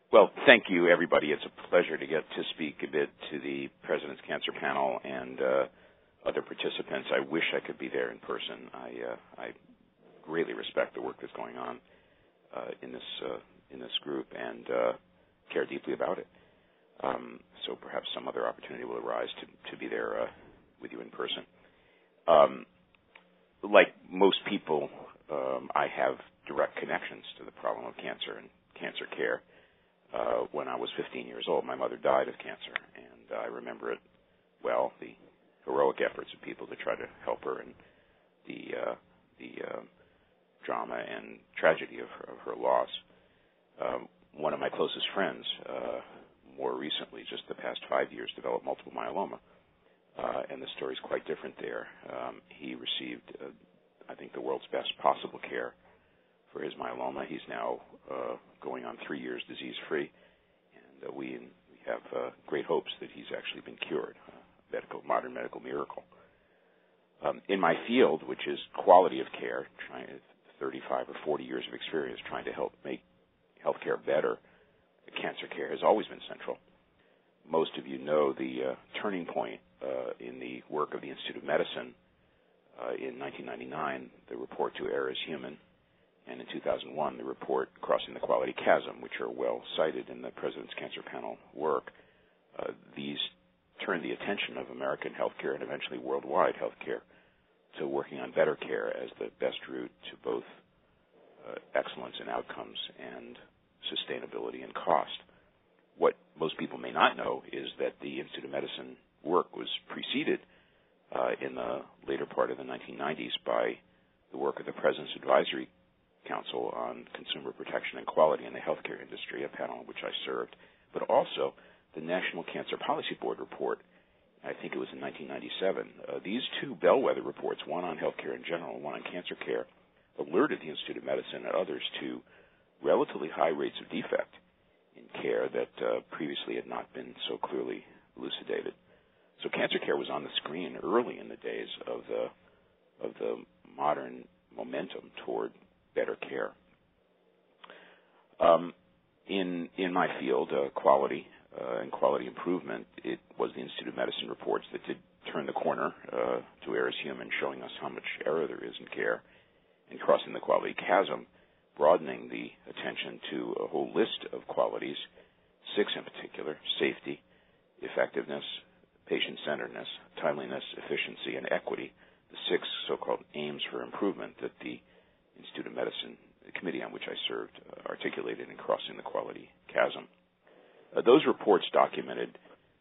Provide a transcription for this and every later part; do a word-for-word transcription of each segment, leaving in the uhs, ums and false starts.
Well, thank you, everybody. It's a pleasure to get to speak a bit to the President's Cancer Panel and uh, other participants. I wish I could be there in person. I, uh, I greatly respect the work that's going on uh, in this uh, in this group and uh, care deeply about it. Um, so perhaps some other opportunity will arise to, to be there uh, with you in person. Um, like most people, um, I have direct connections to the problem of cancer and cancer care. Uh, when I was fifteen years old, my mother died of cancer, and uh, I remember it well, the heroic efforts of people to try to help her and the uh, the uh, drama and tragedy of her, of her loss. Um, one of my closest friends, uh, more recently, just the past five years, developed multiple myeloma, uh, and the story is quite different there. Um, he received, uh, I think, the world's best possible care for his myeloma. He's now uh, going on three years disease-free, and uh, we, we have uh, great hopes that he's actually been cured, uh, medical, modern medical miracle. Um, in my field, which is quality of care, trying thirty-five or forty years of experience trying to help make healthcare better, cancer care has always been central. Most of you know the uh, turning point uh, in the work of the Institute of Medicine uh, in nineteen ninety-nine, the report To Err Is Human, and in two thousand one, the report Crossing the Quality Chasm, which are well cited in the President's Cancer Panel work. Uh, these turned the attention of American healthcare and eventually worldwide healthcare to working on better care as the best route to both uh, excellence in outcomes and sustainability and cost. What most people may not know is that the Institute of Medicine work was preceded uh, in the later part of the nineteen nineties by the work of the President's Advisory Council on Consumer Protection and Quality in the Healthcare Industry, a panel in which I served, but also the National Cancer Policy Board report, I think it was in nineteen ninety-seven. Uh, these two bellwether reports, one on healthcare in general and one on cancer care, alerted the Institute of Medicine and others to relatively high rates of defect in care that uh, previously had not been so clearly elucidated. So cancer care was on the screen early in the days of the of the modern momentum toward better care. Um, in in my field, uh, quality uh, and quality improvement, it was the Institute of Medicine reports that did turn the corner uh, to Err Is Human, showing us how much error there is in care, and Crossing the Quality Chasm, broadening the attention to a whole list of qualities, six in particular: safety, effectiveness, patient-centeredness, timeliness, efficiency, and equity, the six so-called aims for improvement that the Institute of Medicine, the committee on which I served, uh, articulated in Crossing the Quality Chasm. Uh, those reports documented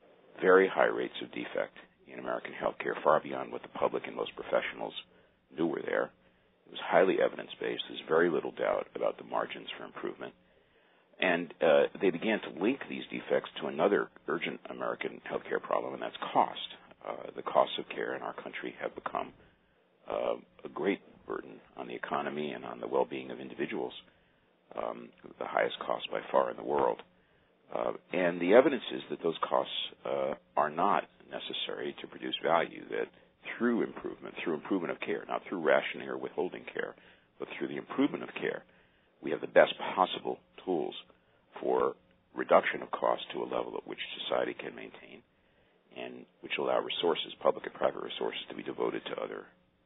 very high rates of defect in American healthcare, far beyond what the public and most professionals knew were there. It was highly evidence-based. There's very little doubt about the margins for improvement. And uh, they began to link these defects to another urgent American healthcare problem, and that's cost. Uh, the costs of care in our country have become uh, a great burden on the economy and on the well-being of individuals, um, the highest cost by far in the world. Uh, and the evidence is that those costs uh, are not necessary to produce value, that through improvement, through improvement of care, not through rationing or withholding care, but through the improvement of care, we have the best possible tools for reduction of cost to a level at which society can maintain and which allow resources, public and private resources, to be devoted to other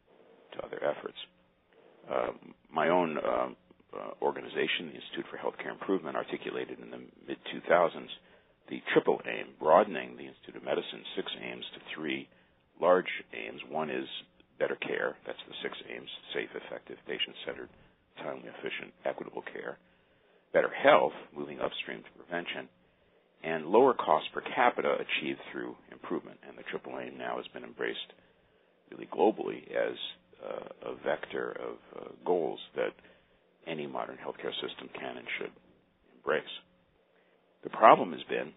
to other efforts. Uh, my own um, uh, organization, the Institute for Healthcare Improvement, articulated in the mid two thousands the triple aim, broadening the Institute of Medicine's six aims to three large aims. One is better care. That's the six aims: safe, effective, patient-centered, timely, efficient, equitable care. Better health, moving upstream to prevention. And lower cost per capita achieved through improvement. And the triple aim now has been embraced really globally as uh, a vector of uh, goals that any modern healthcare system can and should embrace. The problem has been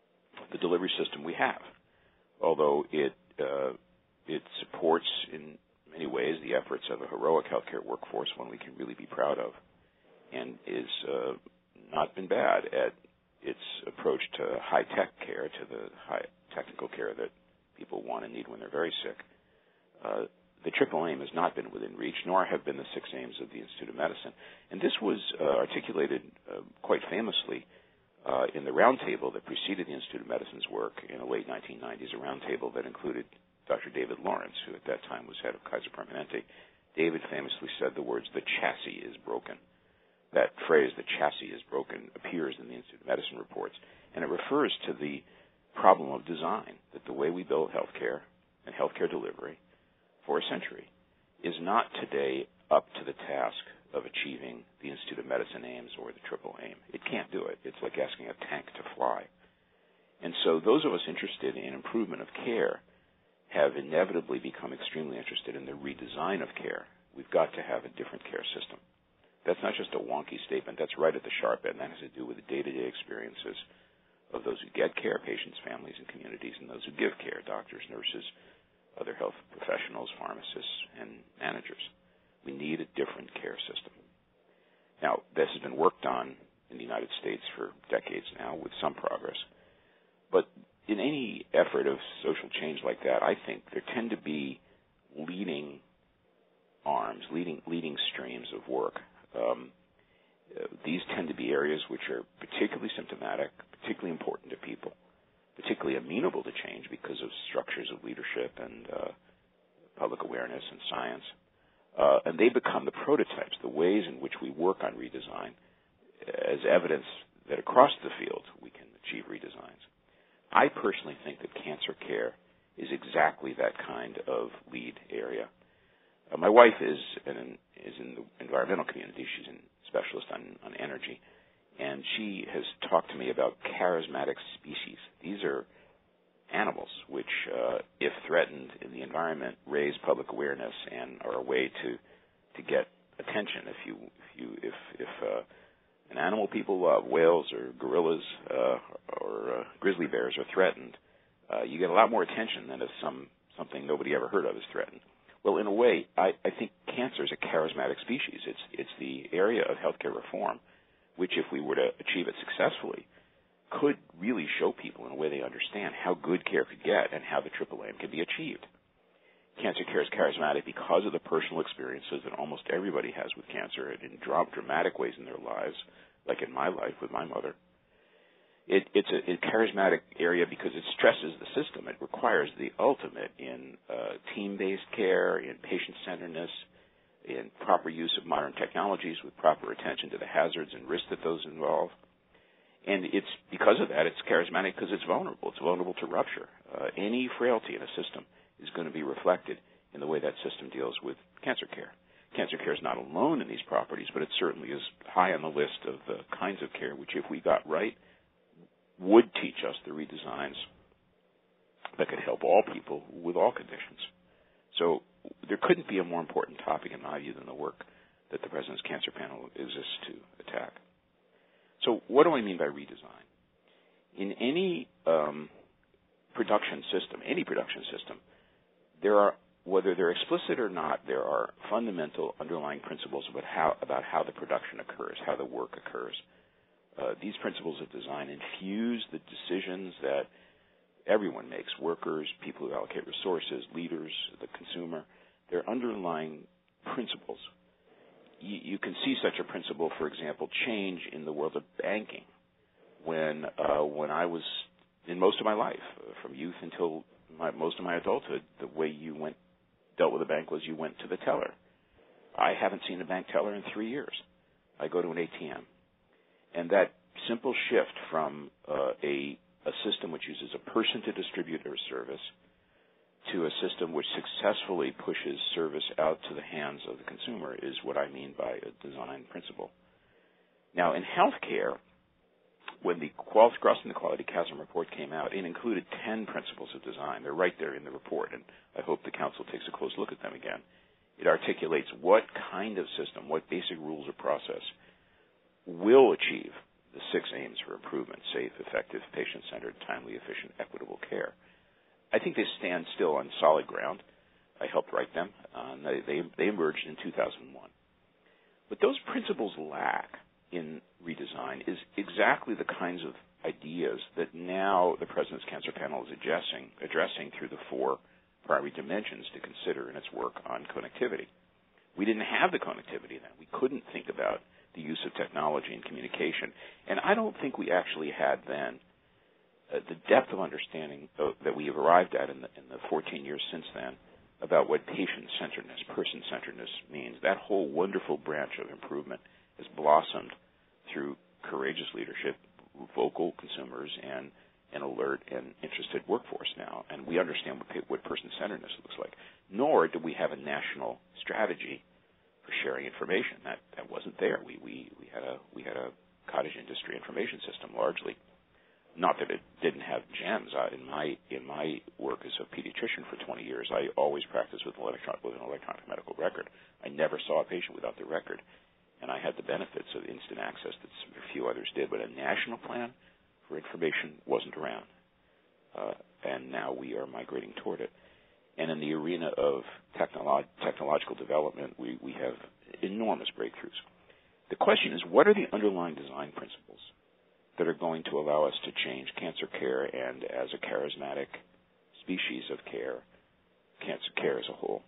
the delivery system we have. Although it uh, it supports in many ways the efforts of a heroic healthcare workforce, one we can really be proud of, and is uh, not been bad at its approach to high-tech care, to the high technical care that people want and need when they're very sick. Uh, the triple aim has not been within reach, nor have been the six aims of the Institute of Medicine. And this was uh, articulated uh, quite famously uh, in the roundtable that preceded the Institute of Medicine's work in the late nineteen nineties, a roundtable that included Doctor David Lawrence, who at that time was head of Kaiser Permanente. David famously said the words, "The chassis is broken." That phrase, "the chassis is broken," appears in the Institute of Medicine reports, and it refers to the problem of design, that the way we build healthcare and healthcare delivery for a century is not today up to the task of achieving the Institute of Medicine aims or the triple aim. It can't do it. It's like asking a tank to fly. And so those of us interested in improvement of care have inevitably become extremely interested in the redesign of care. We've got to have a different care system. That's not just a wonky statement. That's right at the sharp end. That has to do with the day-to-day experiences of those who get care, patients, families, and communities, and those who give care, doctors, nurses, other health professionals, pharmacists, and managers. We need a different care system. Now, this has been worked on in the United States for decades now with some progress. But in any effort of social change like that, I think there tend to be leading arms, leading leading streams of work. Um, uh, these tend to be areas which are particularly symptomatic, particularly important to people, particularly amenable to change because of structures of leadership and uh, public awareness and science. Uh, and they become the prototypes, the ways in which we work on redesign as evidence that across the field we can achieve redesigns. I personally think that cancer care is exactly that kind of lead area. Uh, my wife is in, is in the environmental community. She's a specialist on, on energy, and she has talked to me about charismatic species. These are animals which, uh, if threatened in the environment, raise public awareness and are a way to to get attention. If you if you if if uh, an animal people love, whales or gorillas uh, or uh, grizzly bears are threatened, uh, you get a lot more attention than if some something nobody ever heard of is threatened. Well, in a way, I, I think cancer is a charismatic species. It's it's the area of healthcare reform which, if we were to achieve it successfully, could really show people in a way they understand how good care could get and how the triple aim could be achieved. Cancer care is charismatic because of the personal experiences that almost everybody has with cancer in dramatic ways in their lives, like in my life with my mother. It, it's a, a charismatic area because it stresses the system. It requires the ultimate in uh, team-based care, in patient-centeredness, in proper use of modern technologies with proper attention to the hazards and risks that those involve. And it's because of that, it's charismatic because it's vulnerable. It's vulnerable to rupture. Uh, any frailty in a system is going to be reflected in the way that system deals with cancer care. Cancer care is not alone in these properties, but it certainly is high on the list of the kinds of care which, if we got right, would teach us the redesigns that could help all people with all conditions. So there couldn't be a more important topic, in my view, than the work that the President's Cancer Panel exists to attack. So what do I mean by redesign? In any um, production system, any production system, there are, whether they're explicit or not, there are fundamental underlying principles about how, about how the production occurs, how the work occurs. Uh, these principles of design infuse the decisions that everyone makes, workers, people who allocate resources, leaders, the consumer. They're underlying principles. You, you can see such a principle, for example, change in the world of banking. When uh, when I was, in most of my life, uh, from youth until my, most of my adulthood, the way you went dealt with a bank was you went to the teller. I haven't seen a bank teller in three years. I go to an A T M. And that simple shift from uh, a, a system which uses a person to distribute a service to a system which successfully pushes service out to the hands of the consumer is what I mean by a design principle. Now, in healthcare, when the Qual- Crossing the Quality Chasm report came out, it included ten principles of design. They're right there in the report, and I hope the Council takes a close look at them again. It articulates what kind of system, what basic rules or process will achieve the six aims for improvement: safe, effective, patient-centered, timely, efficient, equitable care. I think they stand still on solid ground. I helped write them. Uh, they, they, they emerged in two thousand one. What those principles lack in redesign is exactly the kinds of ideas that now the President's Cancer Panel is addressing, addressing through the four primary dimensions to consider in its work on connectivity. We didn't have the connectivity then. We couldn't think about the use of technology and communication. And I don't think we actually had then uh, the depth of understanding of, that we have arrived at in the, in the fourteen years since then about what patient-centeredness, person-centeredness means. That whole wonderful branch of improvement has blossomed through courageous leadership, vocal consumers, and an alert and interested workforce now. And we understand what, what person-centeredness looks like. Nor do we have a national strategy for sharing information. That that wasn't there. We we we had a we had a cottage industry information system largely. Not that it didn't have gems. I, in my in my work as a pediatrician for twenty years, I always practiced with an electronic with an electronic medical record. I never saw a patient without the record, and I had the benefits of instant access that few others did. But a national plan for information wasn't around, uh, and now we are migrating toward it. And in the arena of technolo- technological development, we, we have enormous breakthroughs. The question is, what are the underlying design principles that are going to allow us to change cancer care and, as a charismatic species of care, cancer care as a whole?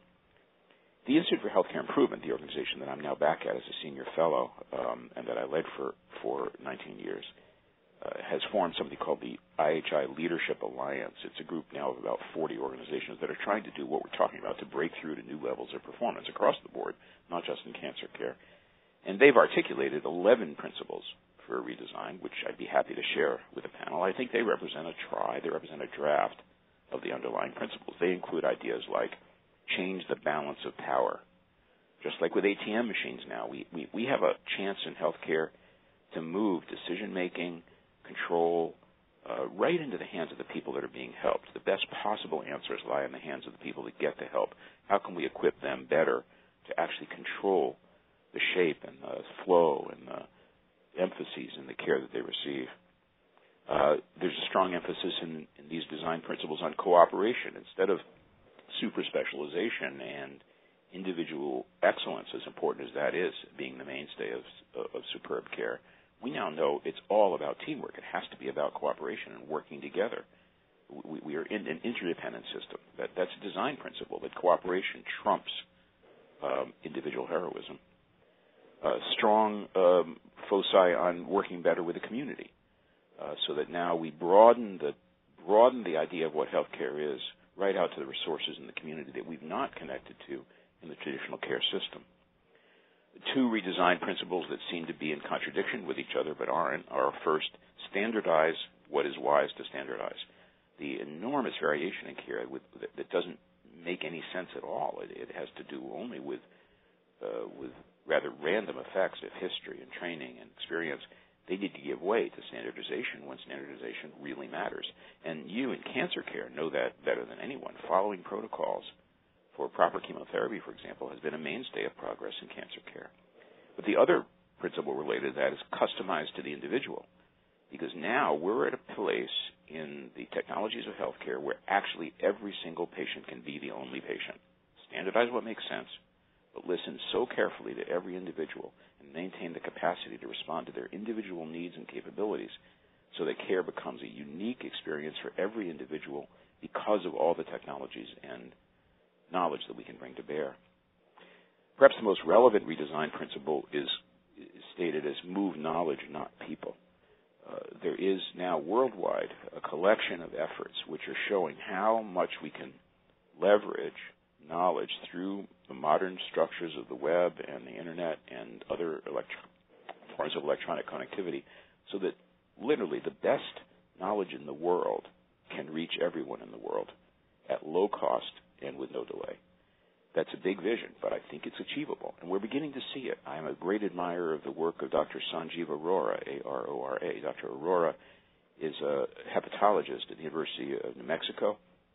The Institute for Healthcare Improvement, the organization that I'm now back at as a senior fellow um, and that I led for, for nineteen years, uh, has formed something called the I H I Leadership Alliance. It's a group now of about forty organizations that are trying to do what we're talking about to break through to new levels of performance across the board, not just in cancer care. And they've articulated eleven principles for a redesign, which I'd be happy to share with the panel. I think they represent a try, they represent a draft of the underlying principles. They include ideas like change the balance of power. Just like with A T M machines now, we, we, we have a chance in healthcare to move decision-making, control, uh, right into the hands of the people that are being helped. The best possible answers lie in the hands of the people that get the help. How can we equip them better to actually control the shape and the flow and the emphases in the care that they receive? Uh, there's a strong emphasis in, in these design principles on cooperation instead of super specialization and individual excellence, as important as that is, being the mainstay of, of superb care. We now know it's all about teamwork. It has to be about cooperation and working together. We, we are in an interdependent system. That, that's a design principle, that cooperation trumps um, individual heroism. Uh, strong um, foci on working better with the community, uh, so that now we broaden the broaden the idea of what healthcare is right out to the resources in the community that we've not connected to in the traditional care system. The two redesign principles that seem to be in contradiction with each other but aren't are, first, standardize what is wise to standardize. The enormous variation in care with, that, that doesn't make any sense at all. It, it has to do only with uh, with rather random effects of history and training and experience. They need to give way to standardization when standardization really matters. And you in cancer care know that better than anyone. Following protocols for proper chemotherapy, for example, has been a mainstay of progress in cancer care. But the other principle related to that is customized to the individual, because now we're at a place in the technologies of healthcare where actually every single patient can be the only patient. Standardize what makes sense, but listen so carefully to every individual and maintain the capacity to respond to their individual needs and capabilities so that care becomes a unique experience for every individual because of all the technologies and knowledge that we can bring to bear. Perhaps the most relevant redesign principle is, is stated as move knowledge, not people. Uh, there is now worldwide a collection of efforts which are showing how much we can leverage knowledge through the modern structures of the web and the internet and other electro- forms of electronic connectivity, so that literally the best knowledge in the world can reach everyone in the world at low cost and with no delay. That's a big vision, but I think it's achievable, and we're beginning to see it. I'm a great admirer of the work of Doctor Sanjeev Arora, A R O R A. Doctor Arora is a hepatologist at the University of New Mexico,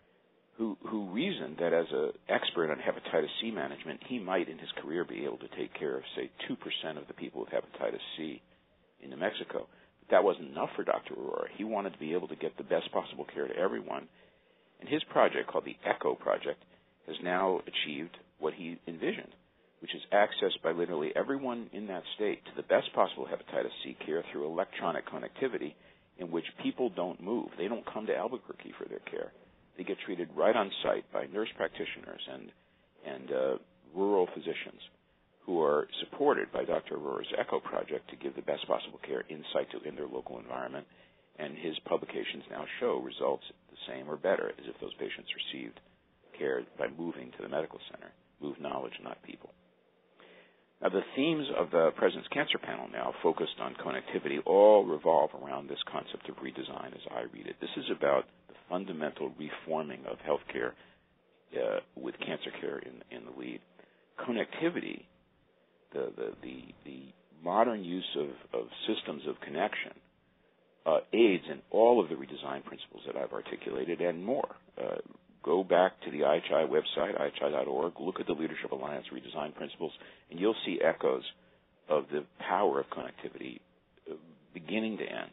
who, who reasoned that as an expert on hepatitis C management, he might in his career be able to take care of, say, two percent of the people with hepatitis C in New Mexico. But that wasn't enough for Doctor Arora. He wanted to be able to get the best possible care to everyone. And his project, called the ECHO Project, has now achieved what he envisioned, which is access by literally everyone in that state to the best possible hepatitis C care through electronic connectivity in which people don't move. They don't come to Albuquerque for their care. They get treated right on site by nurse practitioners and and uh, rural physicians who are supported by Doctor Arora's ECHO project to give the best possible care in situ in their local environment, and his publications now show results the same or better as if those patients received care by moving to the medical center. Move knowledge, not people. Now, the themes of the President's Cancer Panel now, focused on connectivity, all revolve around this concept of redesign as I read it. This is about the fundamental reforming of healthcare uh, with cancer care in, in the lead. Connectivity, the, the, the, the modern use of, of systems of connection, uh, aids in all of the redesign principles that I've articulated and more. Uh, Go back to the I H I website, I H I dot org, look at the Leadership Alliance redesign principles, and you'll see echoes of the power of connectivity uh, beginning to end.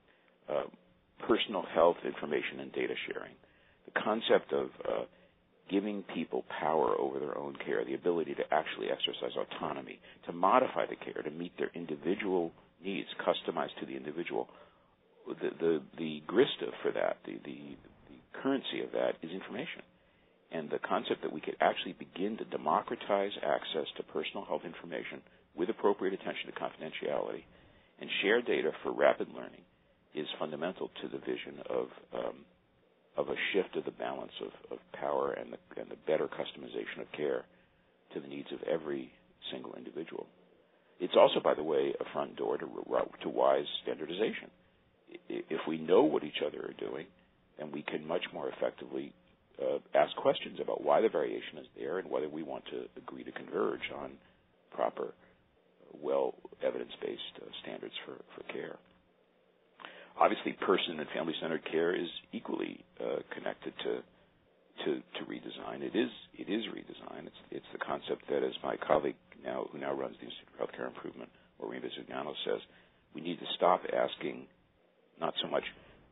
Uh, personal health information and data sharing. The concept of uh, giving people power over their own care, the ability to actually exercise autonomy, to modify the care, to meet their individual needs, customized to the individual. The, the, the grista for that, the, the currency of that is information. And the concept that we could actually begin to democratize access to personal health information with appropriate attention to confidentiality and share data for rapid learning is fundamental to the vision of um, of a shift of the balance of, of power and the, and the better customization of care to the needs of every single individual. It's also, by the way, a front door to, to wise standardization. If we know what each other are doing, and we can much more effectively uh, ask questions about why the variation is there and whether we want to agree to converge on proper, well, evidence-based uh, standards for, for care. Obviously, person and family-centered care is equally uh, connected to, to to redesign. It is it is redesign. It's it's the concept that, as my colleague now who now runs the Institute for Healthcare Improvement, Maureen Bisignano, says, we need to stop asking not so much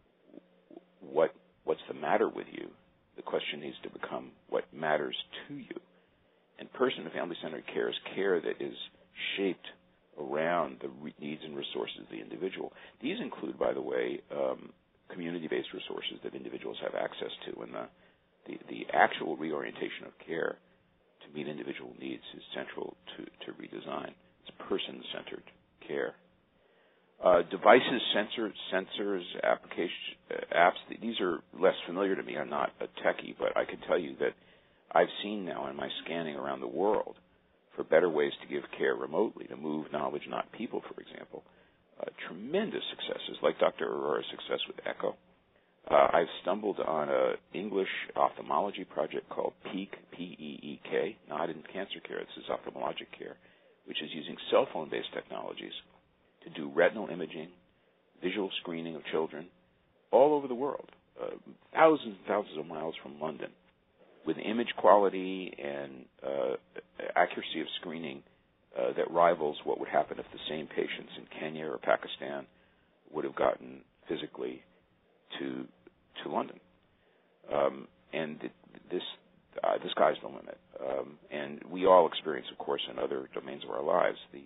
what what's the matter with you. The question needs to become what matters to you. And person and family-centered care is care that is shaped around the re- needs and resources of the individual. These include, by the way, um, community-based resources that individuals have access to, and the, the, the actual reorientation of care to meet individual needs is central to, to redesign. It's person-centered care. Uh, devices, sensor, sensors, application, uh, apps, these are less familiar to me. I'm not a techie, but I can tell you that I've seen now in my scanning around the world for better ways to give care remotely, to move knowledge, not people, for example, uh, tremendous successes, like Doctor Arora's success with ECHO. Uh, I've stumbled on an English ophthalmology project called PEEK, P E E K, not in cancer care, this is ophthalmologic care, which is using cell phone-based technologies to do retinal imaging, visual screening of children all over the world, uh, thousands and thousands of miles from London, with image quality and uh, accuracy of screening uh, that rivals what would happen if the same patients in Kenya or Pakistan would have gotten physically to to London. Um, and th- this uh, the sky's the limit. Um, and we all experience, of course, in other domains of our lives, the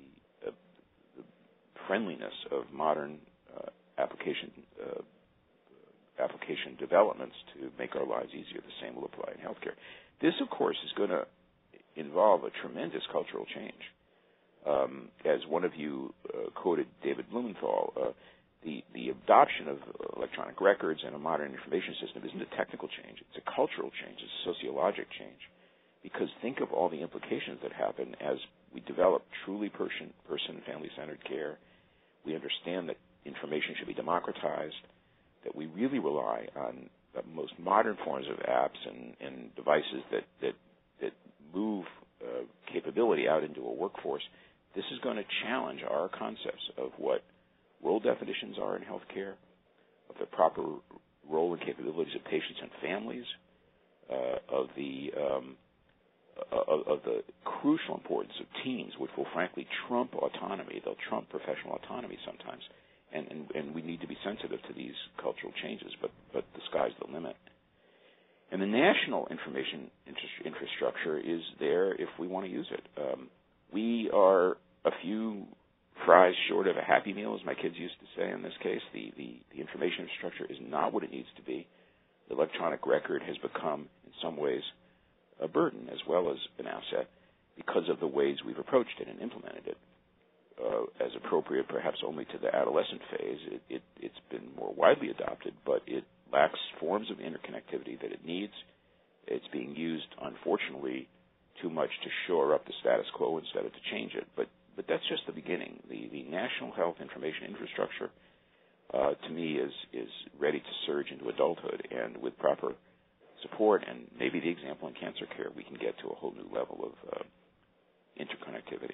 friendliness of modern uh, application uh, application developments to make our lives easier. The same will apply in healthcare. This, of course, is going to involve a tremendous cultural change. Um, as one of you uh, quoted David Blumenthal, uh, the, the adoption of electronic records and a modern information system isn't a technical change. It's a cultural change. It's a sociologic change. Because think of all the implications that happen as we develop truly person, person and family-centered care. We understand that information should be democratized, that we really rely on the most modern forms of apps and, and devices that, that, that move uh, capability out into a workforce. This is going to challenge our concepts of what role definitions are in healthcare, of the proper role and capabilities of patients and families, uh, of the um, Of, of the crucial importance of teams, which will frankly trump autonomy. They'll trump professional autonomy sometimes. And, and, and we need to be sensitive to these cultural changes, but, but the sky's the limit. And the national information infrastructure is there if we want to use it. Um, we are a few fries short of a happy meal, as my kids used to say in this case. The, the, the information infrastructure is not what it needs to be. The electronic record has become, in some ways, a burden as well as an asset, because of the ways we've approached it and implemented it. Uh, as appropriate perhaps only to the adolescent phase, it, it, it's been more widely adopted, but it lacks forms of interconnectivity that it needs. It's being used, unfortunately, too much to shore up the status quo instead of to change it. But but that's just the beginning. The, the National Health Information Infrastructure, uh, to me, is, is ready to surge into adulthood, and with proper support and maybe the example in cancer care, we can get to a whole new level of uh, interconnectivity.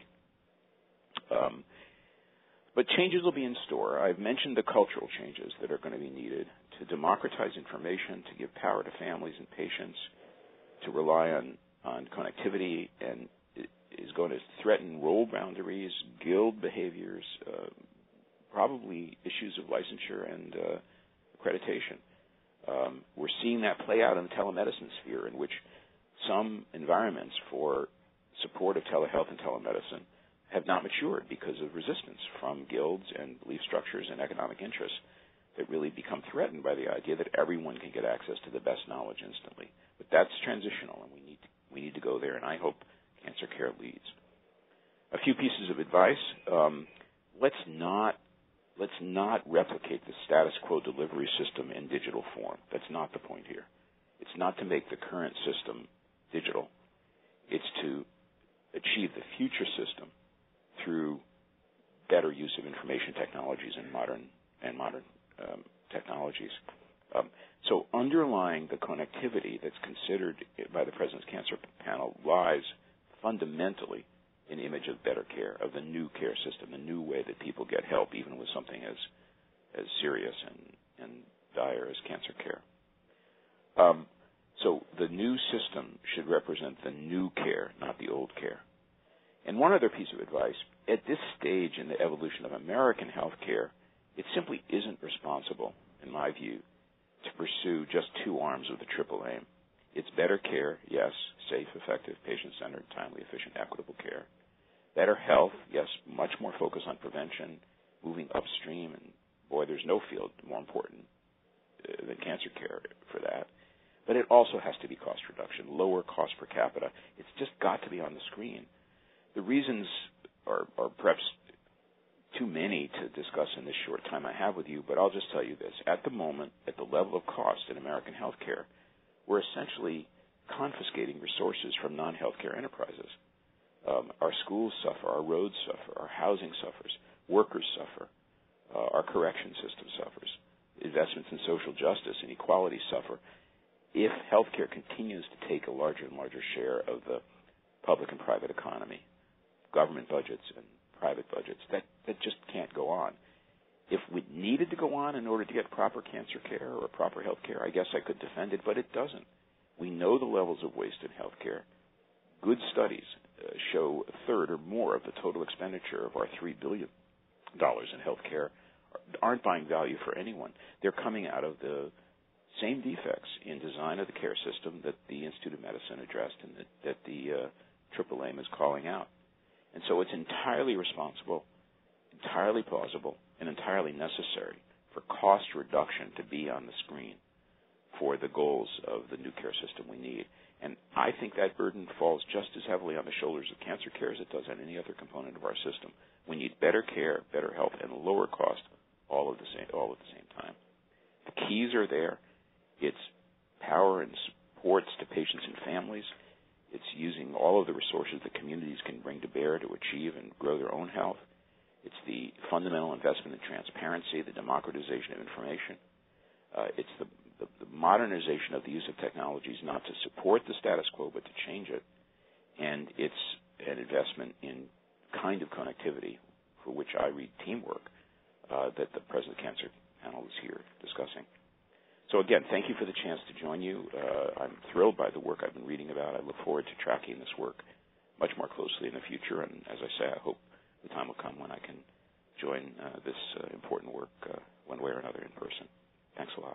Um, but changes will be in store. I've mentioned the cultural changes that are going to be needed to democratize information, to give power to families and patients, to rely on, on connectivity, and it is going to threaten role boundaries, guild behaviors, uh, probably issues of licensure and uh, accreditation. Um, we're seeing that play out in the telemedicine sphere, in which some environments for support of telehealth and telemedicine have not matured because of resistance from guilds and belief structures and economic interests that really become threatened by the idea that everyone can get access to the best knowledge instantly. But that's transitional, and we need to, we need to go there, and I hope cancer care leads. A few pieces of advice. Um, let's not let's not replicate the status quo delivery system in digital form. That's not the point here. It's not to make the current system digital. It's to achieve the future system through better use of information technologies and modern and modern um, technologies. Um, so underlying the connectivity that's considered by the President's Cancer Panel lies fundamentally an image of better care, of the new care system, the new way that people get help, even with something as as serious and, and dire as cancer care. Um, so the new system should represent the new care, not the old care. And one other piece of advice, at this stage in the evolution of American healthcare, it simply isn't responsible, in my view, to pursue just two arms of the triple aim. It's better care, yes, safe, effective, patient-centered, timely, efficient, equitable care. Better health, yes, much more focus on prevention, moving upstream, and boy, there's no field more important uh, than cancer care for that. But it also has to be cost reduction, lower cost per capita. It's just got to be on the screen. The reasons are, are perhaps too many to discuss in this short time I have with you, but I'll just tell you this. At the moment, at the level of cost in American healthcare, we're essentially confiscating resources from non-healthcare enterprises. Um, our schools suffer, our roads suffer, our housing suffers, workers suffer, uh, our correction system suffers, investments in social justice and equality suffer. If healthcare continues to take a larger and larger share of the public and private economy, government budgets and private budgets, that, that just can't go on. If we needed to go on in order to get proper cancer care or proper health care, I guess I could defend it, but it doesn't. We know the levels of waste in health care. Good studies uh, show a third or more of the total expenditure of our three billion dollars in health care aren't buying value for anyone. They're coming out of the same defects in design of the care system that the Institute of Medicine addressed and that, that the uh, triple aim is calling out. And so it's entirely responsible, entirely plausible, and entirely necessary for cost reduction to be on the screen for the goals of the new care system we need. And I think that burden falls just as heavily on the shoulders of cancer care as it does on any other component of our system. We need better care, better health, and lower cost all at the same, all at the same time. The keys are there. It's power and supports to patients and families. It's using all of the resources that communities can bring to bear to achieve and grow their own health. It's the fundamental investment in transparency, the democratization of information. Uh, it's the, the, the modernization of the use of technologies not to support the status quo but to change it. And it's an investment in kind of connectivity for which I read teamwork uh, that the President Cancer Panel is here discussing. So again, thank you for the chance to join you. Uh, I'm thrilled by the work I've been reading about. I look forward to tracking this work much more closely in the future. And as I say, I hope the time will come when I can join uh, this uh, important work uh, one way or another in person. Thanks a lot.